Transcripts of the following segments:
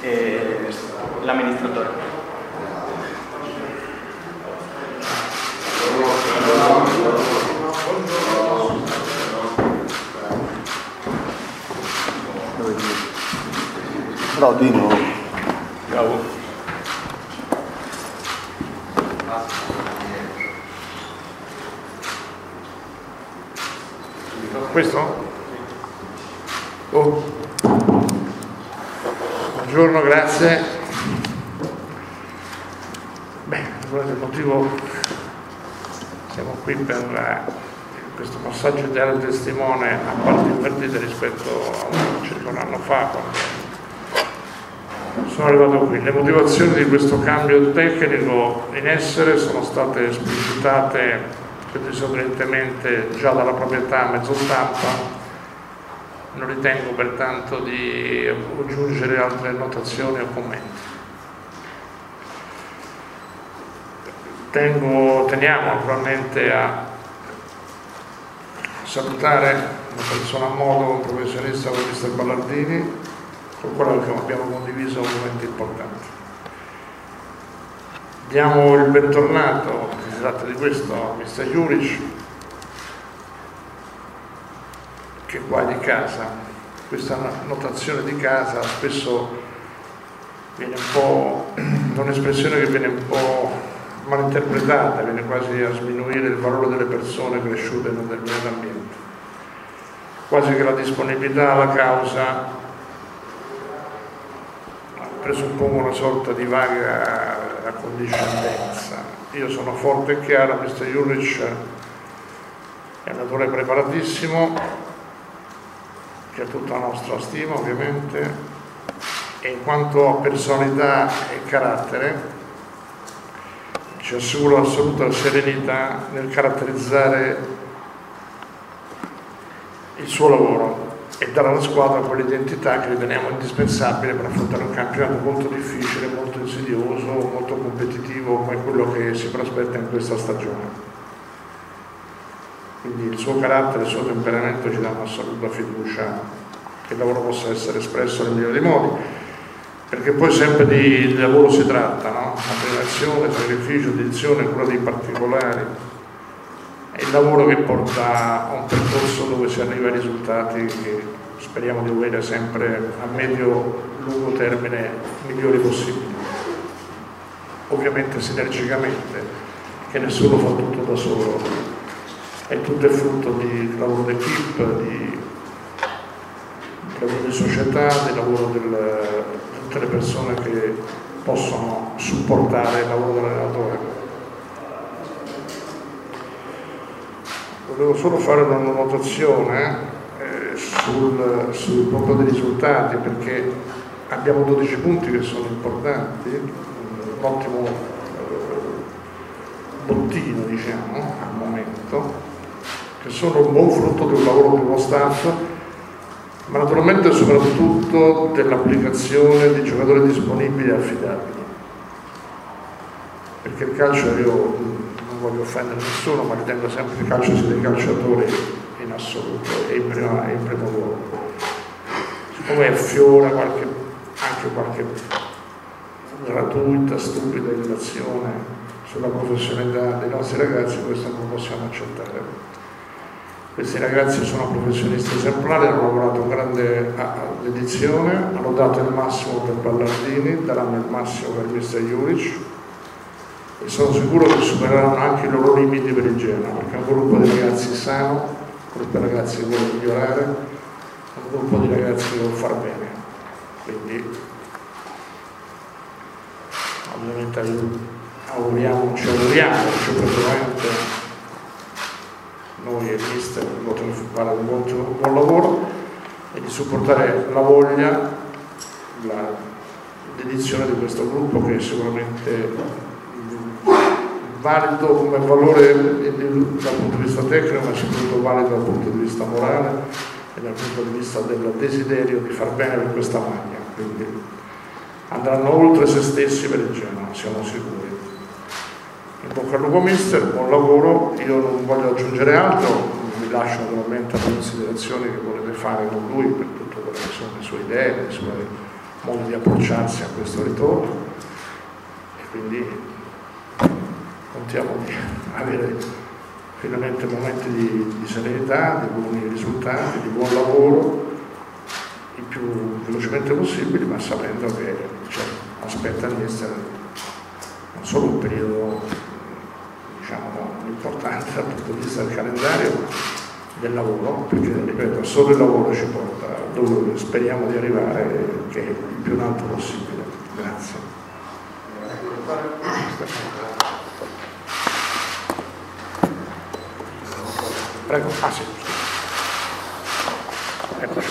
l'amministratore. Bravo Dino. Bravo. Questo? Oh. Buongiorno, grazie. Beh, il motivo, siamo qui per questo passaggio ideale testimone a parti invertite rispetto a circa un anno fa, quando sono arrivato qui. Le motivazioni di questo cambio tecnico in essere sono state esplicitate, credo esaurientemente, già dalla proprietà a mezzo stampa. Non ritengo pertanto di aggiungere altre notazioni o commenti. Teniamo naturalmente a salutare una persona a modo, un professionista come Mr. Ballardini, con il quale abbiamo condiviso momenti importanti. Diamo il bentornato, si tratta di questo, a Mr. Juric, che qua è di casa. Questa notazione di casa spesso viene un po', è un'espressione che viene un po' malinterpretata, viene quasi a sminuire il valore delle persone cresciute in un determinato ambiente, quasi che la disponibilità alla causa presupponga una sorta di vaga accondiscendenza. Io sono forte e chiaro, Mr. Juric è un attore preparatissimo, che ha tutta la nostra stima ovviamente, e in quanto a personalità e carattere ci assicuro assoluta serenità nel caratterizzare il suo lavoro e dare alla squadra quell'identità che riteniamo indispensabile per affrontare un campionato molto difficile, molto insidioso, molto competitivo come quello che si prospetta in questa stagione. Quindi il suo carattere, il suo temperamento ci dà un'assoluta fiducia che il lavoro possa essere espresso nel migliore dei modi, perché poi sempre di lavoro si tratta, no? Abnegazione, sacrificio, dedizione, cura dei particolari. È il lavoro che porta a un percorso dove si arriva ai risultati che speriamo di avere sempre a medio-lungo termine migliori possibili. Ovviamente sinergicamente, che nessuno fa tutto da solo, è tutto il frutto di lavoro d'equipe, di lavoro di società, di lavoro di tutte le persone che possono supportare il lavoro dell'allenatore. Volevo solo fare una notazione sul proprio dei risultati, perché abbiamo 12 punti che sono importanti, un ottimo bottino diciamo al momento, che sono un buon frutto di un lavoro di uno staff, ma naturalmente soprattutto dell'applicazione di giocatori disponibili e affidabili, perché il calcio, io non voglio offendere nessuno, ma ritengo sempre che il calcio sia dei calciatori in assoluto e in primo luogo. Siccome affiora anche qualche gratuita, stupida illazione sulla professionalità dei nostri ragazzi, questo non lo possiamo accettare. Questi ragazzi sono professionisti esemplari, hanno lavorato con grande dedizione, hanno dato il massimo per Ballardini, daranno il massimo per Mr. Juric e sono sicuro che supereranno anche i loro limiti per il Genoa, perché è un gruppo di ragazzi sano, un gruppo di ragazzi che vuole migliorare, un gruppo di ragazzi che vuole far bene. Quindi ovviamente ci auguriamo che praticamente noi e il mister potremo fare un buon lavoro e di supportare la voglia, la dedizione di questo gruppo, che è sicuramente valido come valore dal punto di vista tecnico, ma soprattutto valido dal punto di vista morale e dal punto di vista del desiderio di far bene per questa maglia. Quindi andranno oltre se stessi per il Genoa, siamo sicuri. In bocca al lupo mister, buon lavoro, io non voglio aggiungere altro, vi lascio naturalmente alle considerazioni che volete fare con lui per tutte quelle che sono le sue idee, le sue modo di approcciarsi a questo ritorno e quindi contiamo di avere finalmente momenti di serenità, di buoni risultati, di buon lavoro il più velocemente possibile, ma sapendo che aspetta di essere non solo un periodo importante dal punto di vista del calendario del lavoro, perché ripeto, solo il lavoro ci porta dove speriamo di arrivare, che è il più in alto possibile. Grazie. Prego. Ah sì. Eccoci.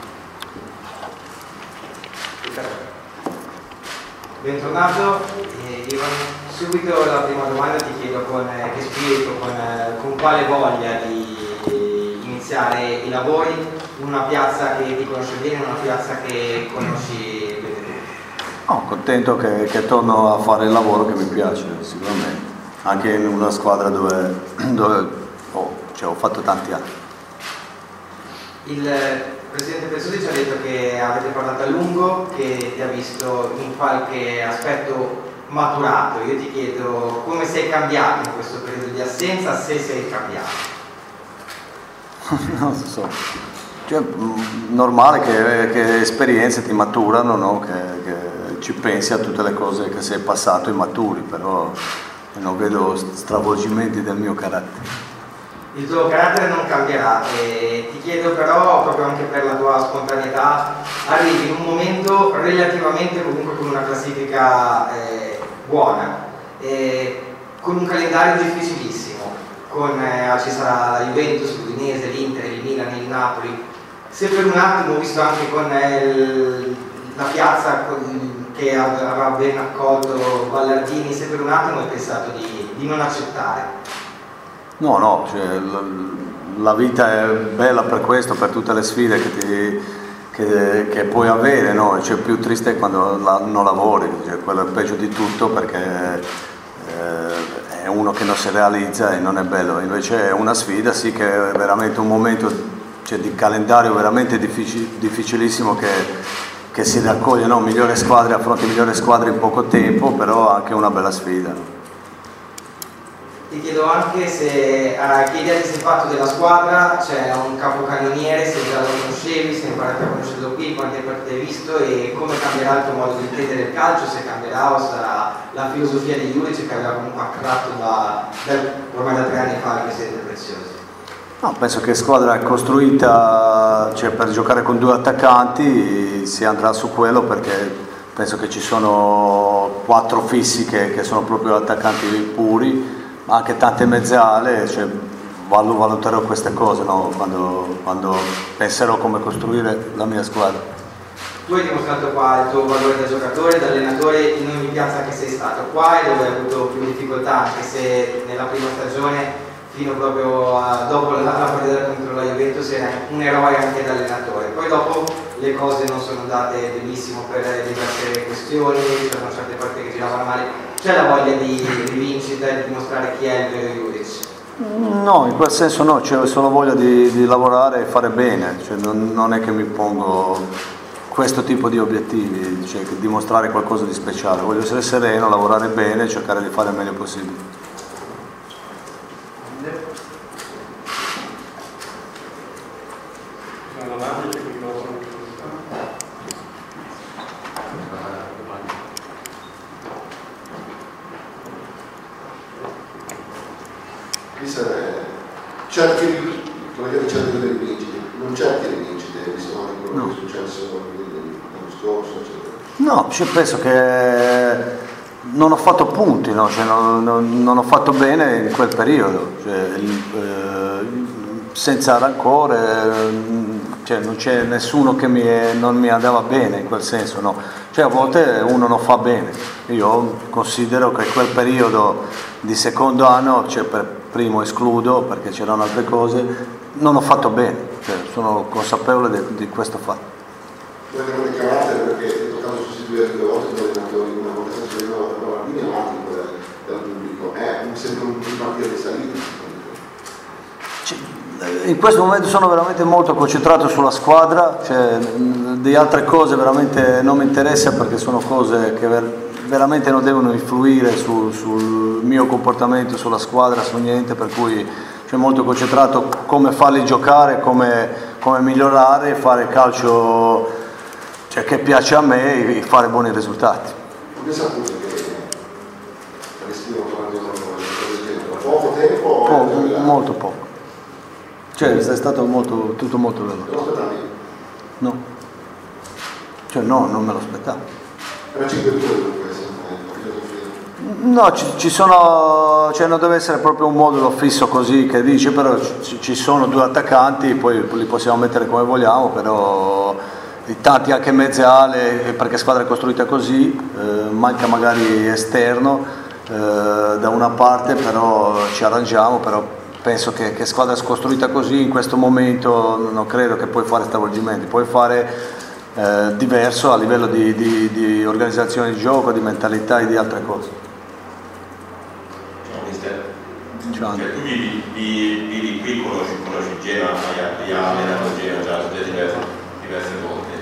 Bentornato. Io subito la prima domanda ti chiedo con che spirito, con quale voglia di iniziare i lavori in una piazza che ti conosce bene, in una piazza che conosci bene. Contento che torno a fare il lavoro che mi piace, sicuramente, anche in una squadra dove ho fatto tanti anni. Il Presidente Pezzoli ci ha detto che avete parlato a lungo, che ti ha visto in qualche aspetto maturato. Io ti chiedo come sei cambiato in questo periodo di assenza, se sei cambiato. Non so, normale che esperienze ti maturano, no? Che ci pensi a tutte le cose che sei passato e maturi, però non vedo stravolgimenti del mio carattere. Il tuo carattere non cambierà e ti chiedo però, proprio anche per la tua spontaneità, arrivi in un momento relativamente comunque con una classifica buona, con un calendario difficilissimo, ci sarà la Juventus, l'Udinese, l'Inter, il Milan, il Napoli. Se per un attimo, visto anche con la piazza che aveva ben accolto Ballardini, se per un attimo hai pensato di non accettare? No, la vita è bella per questo, per tutte le sfide che puoi avere, no? Più triste è quando non lavori, quello è il peggio di tutto, perché è uno che non si realizza e non è bello. Invece è una sfida, sì, che è veramente un momento di calendario veramente difficilissimo che si raccoglie, no? Migliori squadre, affronti migliori squadre in poco tempo, però anche una bella sfida, no? Ti chiedo anche che idea ti sei fatto della squadra, c'è un capocannoniere, se già lo conoscevi, se imparato a conoscerlo qui, quante partite hai visto e come cambierà il tuo modo di intendere il calcio, se cambierà o sarà la filosofia di Juric che aveva comunque attratto ormai da 3 anni fa il presidente Preziosi. No, penso che squadra costruita per giocare con 2 attaccanti si andrà su quello, perché penso che ci sono 4 fissi che sono proprio attaccanti puri, ma anche tante mezzale, valuterò queste cose, no? quando penserò come costruire la mia squadra. Tu hai dimostrato qua il tuo valore da giocatore, da allenatore in ogni piazza che sei stato qua e dove hai avuto più difficoltà, anche se nella prima stagione fino proprio dopo la partita contro la Juventus era un eroe anche da allenatore. Poi dopo le cose non sono andate benissimo per diverse questioni, c'erano certe partite che giravano male. C'è la voglia di rivincita e di dimostrare chi è il vero Juric? No, in quel senso no, c'è solo voglia di lavorare e fare bene, non è che mi pongo questo tipo di obiettivi, dimostrare qualcosa di speciale. Voglio essere sereno, lavorare bene e cercare di fare il meglio possibile. Certi delle rivincite, non certi rivincite, visto anche quello che è successo l'anno scorso, eccetera. No, penso che non ho fatto punti, no? Non ho fatto bene in quel periodo, senza rancore, non c'è nessuno che non mi andava bene in quel senso, no? A volte uno non fa bene. Io considero che quel periodo di secondo anno, per primo escludo perché c'erano altre cose, non ho fatto bene, sono consapevole di questo fatto. Voi non avete carattere perché è toccato sostituire 2 volte due allenatori, una volta sostituito la linea avanti dal pubblico, è sempre un partito di salita. In questo momento sono veramente molto concentrato sulla squadra, cioè, di altre cose veramente non mi interessa, perché sono cose che veramente non devono influire sul mio comportamento, sulla squadra, su niente, per cui sono molto concentrato come farli giocare, come migliorare, fare calcio, cioè, che piace a me, e fare buoni risultati. Come saputo che restivo tornando da poco tempo? Molto poco. Cioè, è stato tutto molto veloce. Te lo aspettavi? No. Cioè no, non me lo aspettavo. Era 5-2 questo, filosofia. No, ci sono, cioè non deve essere proprio un modulo fisso così che dice, però ci sono due attaccanti, poi li possiamo mettere come vogliamo, però tanti anche mezze ale, perché squadra è costruita così, manca magari esterno da una parte, però ci arrangiamo, però penso che squadra costruita così in questo momento non credo che puoi fare stravolgimenti, puoi fare diverso a livello di organizzazione di gioco, di mentalità e di altre cose. Ciao mister. Ciao. Cioè, tu vivi qui, conosci Genoa, hai allenato Genoa già diverse volte.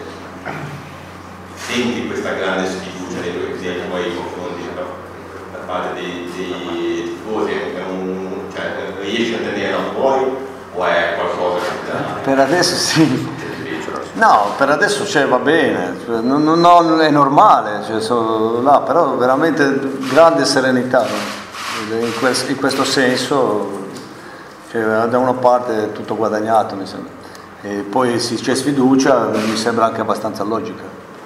Senti questa grande sfiducia nei tuoi confronti da parte dei tifosi? Cioè, riesci a tenere da fuori o è qualcosa che Per adesso sì. No, per adesso va bene, è normale, sono là, però veramente grande serenità, no? In questo senso, da una parte è tutto guadagnato, mi sembra, e poi se c'è sfiducia mi sembra anche abbastanza logica.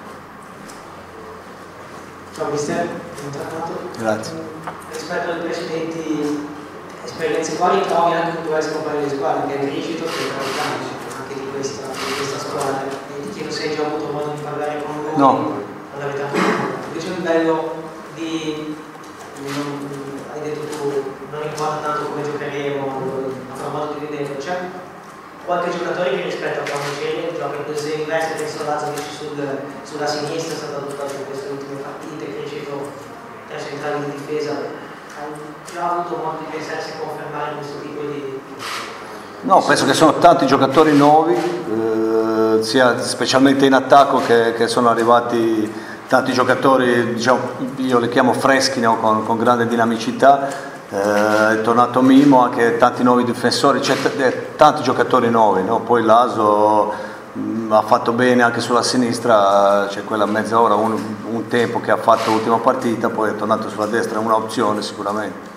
Ciao mister, Grazie. Rispetto alle precedenti esperienze, quali trovi anche tu hai scoperto le squadre che hai cresciuto, che anche di questa squadra, e di chi non sei già avuto modo di parlare con voi? No. Invece a livello di, hai detto tu, non importa tanto come giocheremo, avrò modo di vedere, c'è qualche giocatore che rispetto a quando c'è gioca in questo investe, penso Lazovic sulla sinistra, è stato adottato in queste ultime partite, è cresciuto tra centrali di difesa, hai già avuto modo di pensare se confermare questo tipo di... No, penso che sono tanti giocatori nuovi, sia specialmente in attacco che sono arrivati tanti giocatori, diciamo, io li chiamo freschi, no? con grande dinamicità. È tornato Mimo, anche tanti nuovi difensori, c'è tanti giocatori nuovi, no? Poi Laso ha fatto bene anche sulla sinistra, c'è quella mezz'ora, un tempo che ha fatto l'ultima partita, poi è tornato sulla destra, è un'opzione sicuramente.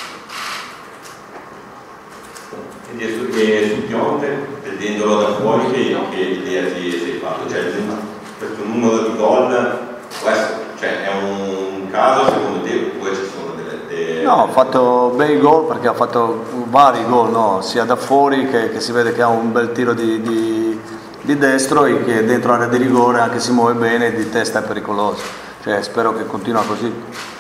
E su Pionte, vedendolo da fuori, che idea ti sei fatto? Cioè, questo numero di gol, cioè, è un caso secondo te, oppure ci sono delle... No, ha fatto bei gol, perché ha fatto vari gol, no? Sia da fuori che si vede che ha un bel tiro di destro, e che dentro area di rigore anche si muove bene, di testa è pericoloso, cioè, spero che continua così.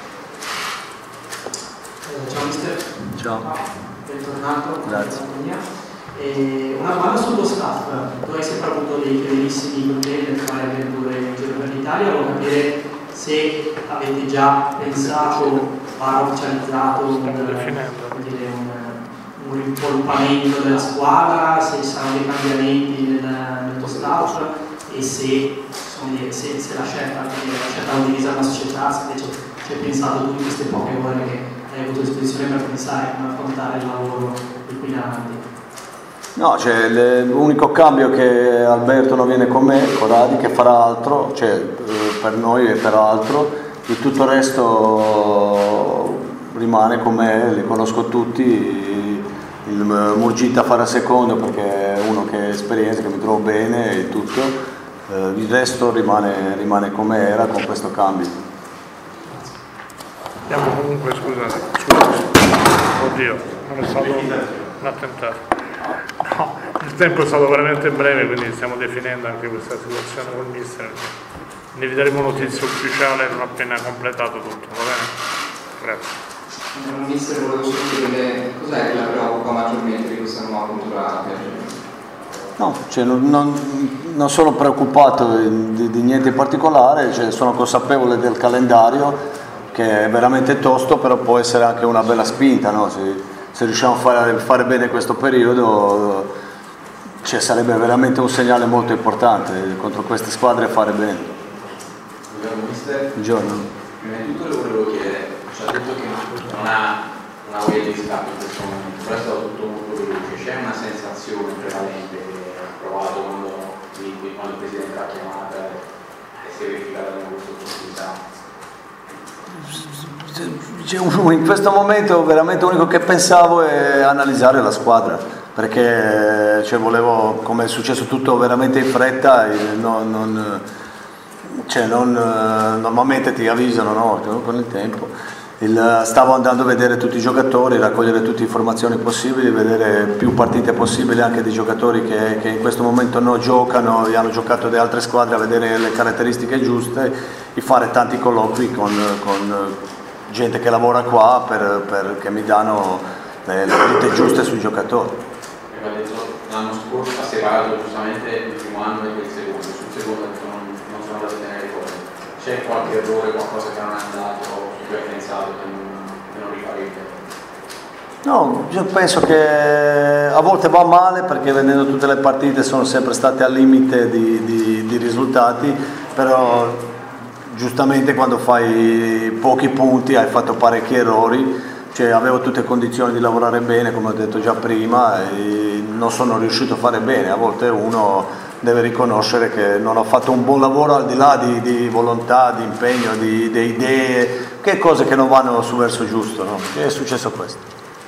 Ciao mister. Ciao. Bentornato. Grazie. E una domanda sullo staff. Tu hai sempre avuto dei bellissimi problemi per fare avventure in giro per l'Italia, volevo capire se avete già pensato, ufficializzato un rimpolpamento della squadra, se saranno dei cambiamenti nel tuo staff, e se la scelta di utilizzare una società, se invece ci hai pensato tu in queste poche ore che hai avuto a disposizione per pensare a come affrontare il lavoro di qui in avanti. No, cioè, l'unico cambio è che Alberto non viene con me, Corradi, che farà altro, cioè, per noi e per altro, e tutto il resto rimane con me, li conosco tutti. Il Murgita farà secondo perché è uno che ha esperienza, che mi trovo bene e tutto, il resto rimane come era con questo cambio. Andiamo comunque, scusate, oddio, non è stato un attentato. No, il tempo è stato veramente breve, quindi stiamo definendo anche questa situazione con il mister. Ne vi daremo notizia ufficiale non appena completato tutto, va bene? Grazie. Mister, volevo solo chiedere cos'è che la preoccupa maggiormente di questa nuova cultura? No, cioè, non sono preoccupato di niente in particolare, cioè, sono consapevole del calendario che è veramente tosto, però può essere anche una bella spinta, no? se riusciamo a fare bene questo periodo, sarebbe veramente un segnale molto importante contro queste squadre fare bene. Buongiorno mister. Buongiorno. Prima di tutto le volevo chiedere, ci ha detto che non ha una voglia di scatto in questo momento, però è stato tutto molto veloce. C'è una sensazione prevalente che ha provato quando il Presidente l'ha chiamata e si è verificata nella vostra opportunità? In questo momento veramente l'unico che pensavo è analizzare la squadra, perché volevo, come è successo tutto veramente in fretta, normalmente ti avvisano, no? Con il tempo. Stavo andando a vedere tutti i giocatori, raccogliere tutte le informazioni possibili, vedere più partite possibili anche di giocatori che in questo momento non giocano e hanno giocato di altre squadre, a vedere le caratteristiche giuste e fare tanti colloqui con gente che lavora qua che mi danno le dritte giuste sui giocatori. Aveva detto l'anno scorso, ha separato giustamente il primo anno e il secondo, sul secondo non sono andati bene le cose. C'è qualche errore, qualcosa che non è andato, su cui hai pensato che non rifarete? No, io penso che a volte va male perché vedendo tutte le partite sono sempre state al limite di risultati, però giustamente quando fai pochi punti hai fatto parecchi errori, avevo tutte le condizioni di lavorare bene come ho detto già prima e non sono riuscito a fare bene. A volte uno deve riconoscere che non ho fatto un buon lavoro al di là di volontà, di impegno, di idee, che cose che non vanno sul verso giusto, no? È successo questo.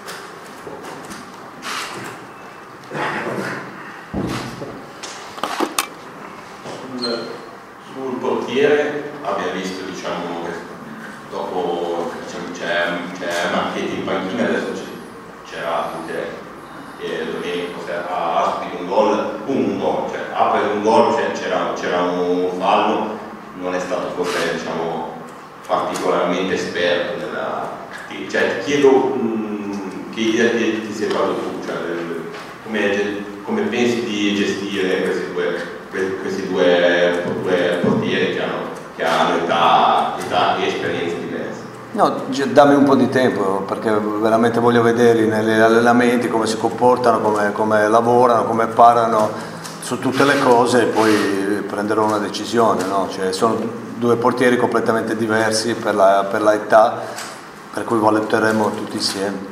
Sul portiere abbiamo visto, che dopo c'è Marchetti in panchina, adesso c'era Domenico, ha subito un gol, ha preso un gol, c'era un fallo, non è stato forse particolarmente esperto ti chiedo che idea ti sei fatto tu, come pensi di gestire questi due portieri che hanno età e esperienze diverse? No, dammi un po' di tempo perché veramente voglio vederli negli allenamenti, come si comportano, come lavorano, come parlano su tutte le cose e poi prenderò una decisione, no? Sono due portieri completamente diversi per la età, per cui valuteremo tutti insieme.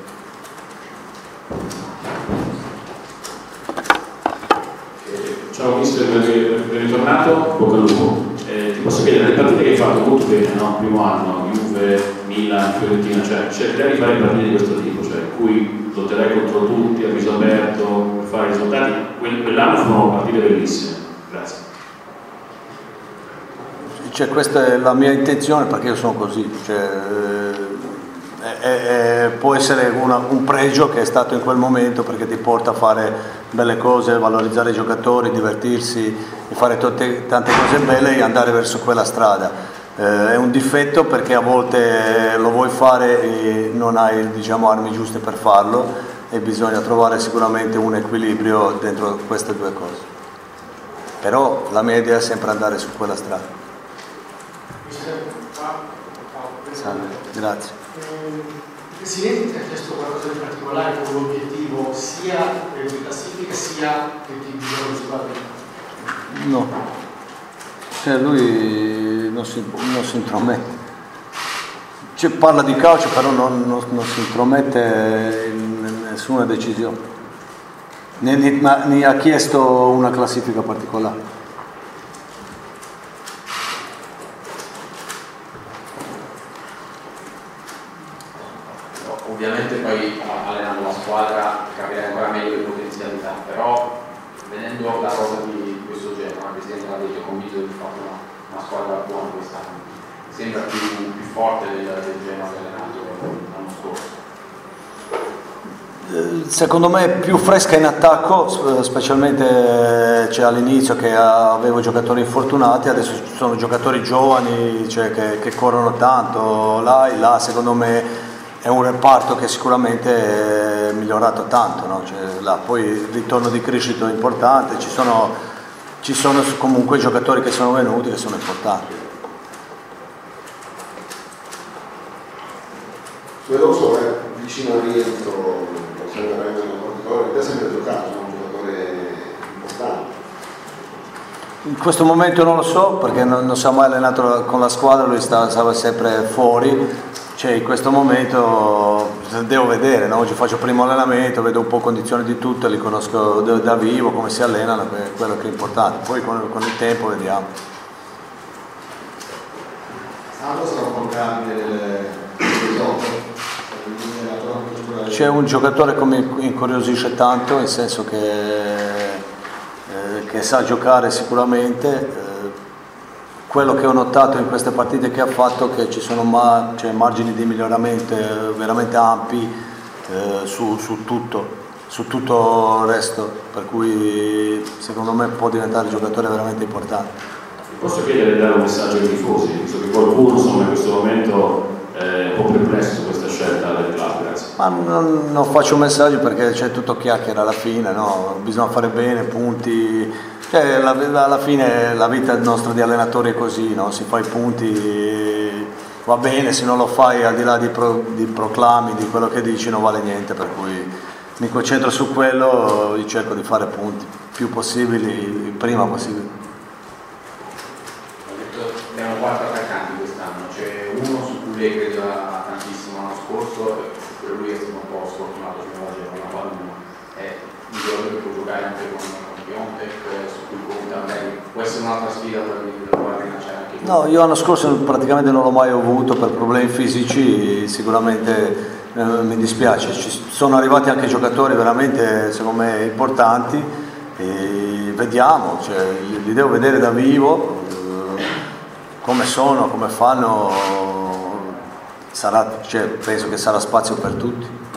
Ciao mister, ben ritornato, bocca al lupo. Ti posso chiedere, le partite che hai fatto molto bene, no? Primo anno, Juve, Milan, Fiorentina, cercherai di fare partite di questo tipo, in cui lotterai contro tutti, a viso aperto, per fare risultati. Quell'anno furono partite bellissime. Grazie. Questa è la mia intenzione perché io sono così. Può essere un pregio che è stato in quel momento perché ti porta a fare belle cose, valorizzare i giocatori, divertirsi e fare tante cose belle e andare verso quella strada. È un difetto perché a volte lo vuoi fare e non hai armi giuste per farlo e bisogna trovare sicuramente un equilibrio dentro queste due cose. Però la mia idea è sempre andare su quella strada. Grazie. Il Presidente ti ha chiesto qualcosa di particolare con l'obiettivo sia di classifica sia di giorno squadra? No, lui non si intromette. Parla di calcio però non si intromette in nessuna decisione. Ne ha chiesto una classifica particolare. Ovviamente poi allenando la squadra capirai ancora meglio le potenzialità, però venendo la cosa di questo genere, il Presidente l'ha detto, convinto di fare una squadra buona quest'anno, sembra più forte del Genoa che ha allenato l'anno scorso. Secondo me è più fresca in attacco, specialmente all'inizio che avevo giocatori infortunati, adesso ci sono giocatori giovani che corrono tanto, là secondo me è un reparto che sicuramente è migliorato tanto, no? Poi il ritorno di crescita è importante, ci sono comunque giocatori che sono venuti che sono importanti. Veloso è vicino al rientro serve a rendere un particolare, te sempre giocato, sono un giocatore importante. In questo momento non lo so perché non si è mai allenato con la squadra, lui stava sempre fuori. Cioè, in questo momento devo vedere, no? Oggi faccio il primo allenamento, vedo un po' condizioni di tutto, li conosco da vivo, come si allenano, è quello che è importante. Poi con il tempo vediamo. Sandro sarà un po' il cardine del gioco. C'è un giocatore che mi incuriosisce tanto, nel senso che sa giocare sicuramente. Quello che ho notato in queste partite che ha fatto è che ci sono margini di miglioramento veramente ampi su tutto il resto, per cui secondo me può diventare un giocatore veramente importante. Posso chiedere di dare un messaggio ai tifosi, visto che qualcuno insomma, in questo momento è un po' perplesso su questa scelta del club, grazie. Ma non faccio un messaggio perché c'è tutto chiacchiere alla fine, no? Bisogna fare bene, punti. Cioè, alla fine la vita nostra di allenatori è così, no? Si fa i punti, va bene, se non lo fai al di là di proclami, di quello che dici non vale niente, per cui mi concentro su quello e cerco di fare punti più possibili, il prima possibile. Abbiamo 4 attaccanti quest'anno, c'è uno su cui lei credeva tantissimo l'anno scorso, per lui è stato un po' sfortunato fino ad oggi con la palla, è un giocatore che può giocare anche con Piontek, su cui conta magari può essere un'altra sfida per provare a rilanciare anche qui. No, io l'anno scorso praticamente non l'ho mai avuto per problemi fisici, sicuramente mi dispiace, ci sono arrivati anche giocatori veramente secondo me importanti e vediamo, cioè, li devo vedere da vivo, come sono, come fanno, penso che sarà spazio per tutti.